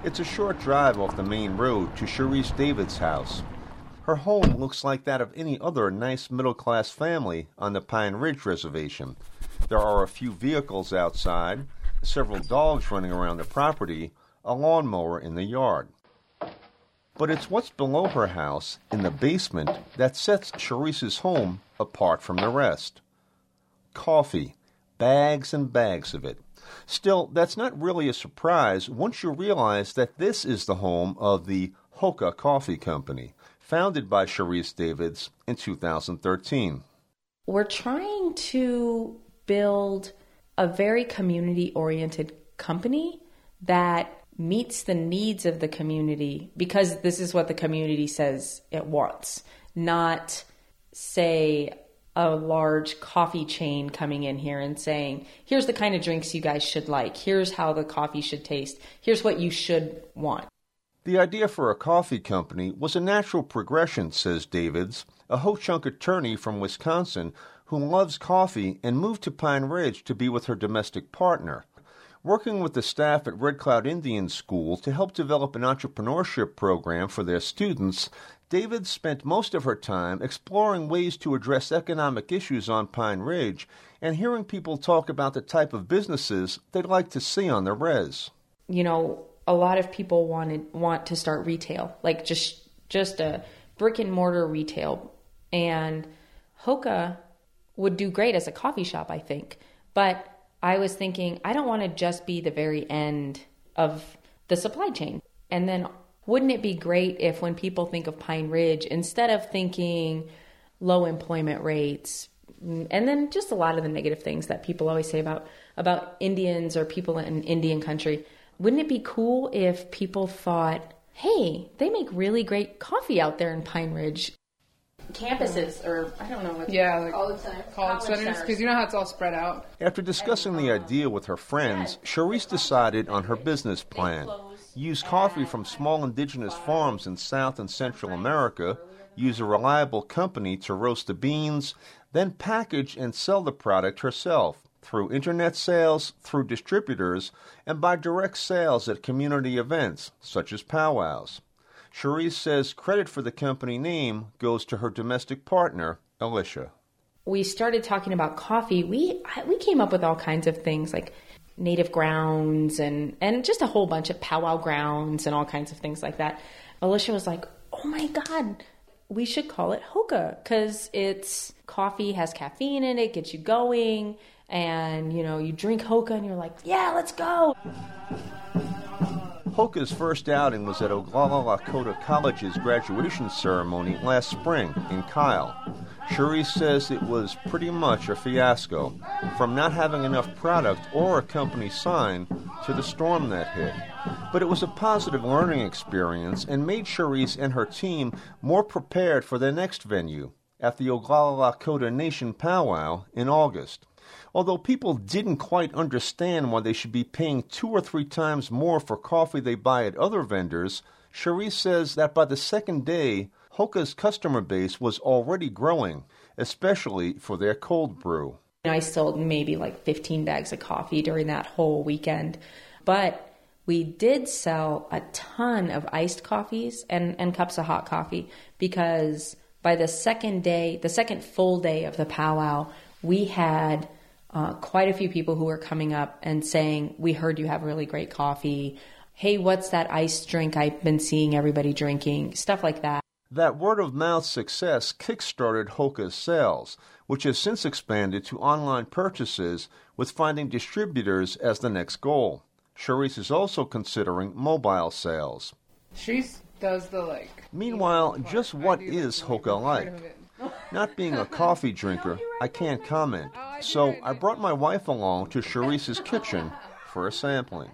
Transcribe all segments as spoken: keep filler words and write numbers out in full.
It's a short drive off the main road to Cherise David's house. Her home looks like that of any other nice middle-class family on the Pine Ridge Reservation. There are a few vehicles outside, several dogs running around the property, a lawnmower in the yard. But it's what's below her house, in the basement, that sets Cherise's home apart from the rest. Coffee. Bags and bags of it. Still, that's not really a surprise once you realize that this is the home of the Hoka Coffee Company, founded by Cherise Davids in two thousand thirteen. We're trying to build a very community-oriented company that meets the needs of the community because this is what the community says it wants, not, say, a large coffee chain coming in here and saying, here's the kind of drinks you guys should like, here's how the coffee should taste, here's what you should want. The idea for a coffee company was a natural progression, says Davids, a Ho-Chunk attorney from Wisconsin who loves coffee and moved to Pine Ridge to be with her domestic partner. Working with the staff at Red Cloud Indian School to help develop an entrepreneurship program for their students, David spent most of her time exploring ways to address economic issues on Pine Ridge and hearing people talk about the type of businesses they'd like to see on the res. You know, a lot of people wanted want to start retail, like just just a brick and mortar retail. And Hoka would do great as a coffee shop, I think. But I was thinking, I don't want to just be the very end of the supply chain. And then wouldn't it be great if when people think of Pine Ridge, instead of thinking low employment rates, and then just a lot of the negative things that people always say about, about Indians or people in Indian country, wouldn't it be cool if people thought, hey, they make really great coffee out there in Pine Ridge? Campuses, or I don't know what. Yeah, like college centers. College centers, because you know how it's all spread out. After discussing the idea with her friends, Cherise decided on her business plan. Use coffee from small indigenous farms in South and Central America, use a reliable company to roast the beans, then package and sell the product herself through internet sales, through distributors, and by direct sales at community events, such as powwows. Cherise says credit for the company name goes to her domestic partner, Alicia. We started talking about coffee. We we came up with all kinds of things like native grounds and, and just a whole bunch of powwow grounds and all kinds of things like that. Alicia was like, oh my God, we should call it Hoka because it's coffee, has caffeine in it, gets you going. And, you know, you drink Hoka and you're like, yeah, let's go. Hoka's first outing was at Oglala Lakota College's graduation ceremony last spring in Kyle. Cherise says it was pretty much a fiasco, from not having enough product or a company sign to the storm that hit. But it was a positive learning experience and made Cherise and her team more prepared for their next venue at the Oglala Lakota Nation Powwow in August. Although people didn't quite understand why they should be paying two or three times more for coffee they buy at other vendors, Cherise says that by the second day, Hoka's customer base was already growing, especially for their cold brew. I sold maybe like fifteen bags of coffee during that whole weekend, but we did sell a ton of iced coffees and, and cups of hot coffee because by the second day, the second full day of the powwow, we had uh, quite a few people who were coming up and saying, we heard you have really great coffee. Hey, what's that iced drink I've been seeing everybody drinking? Stuff like that. That word-of-mouth success kick-started Hoka's sales, which has since expanded to online purchases, with finding distributors as the next goal. Cherise is also considering mobile sales. She does the, like... Meanwhile, just what is Hoka like? Not being a coffee drinker, I can't comment, so I brought my wife along to Cherise's kitchen for a sampling.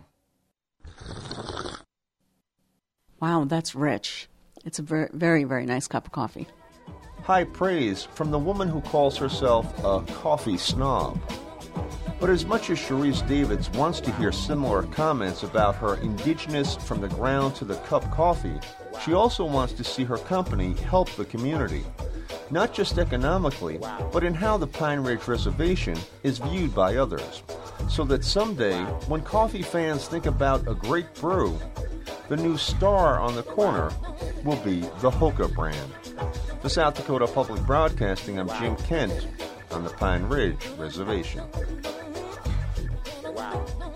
Wow, that's rich. It's a very, very, very nice cup of coffee. High praise from the woman who calls herself a coffee snob. But as much as Cherise Davids wants to hear similar comments about her indigenous from the ground to the cup coffee, she also wants to see her company help the community. Not just economically, but in how the Pine Ridge Reservation is viewed by others. So that someday, when coffee fans think about a great brew, The new star on the corner will be the Hoka brand. For South Dakota Public Broadcasting, I'm Jim Kent on the Pine Ridge Reservation. Wow.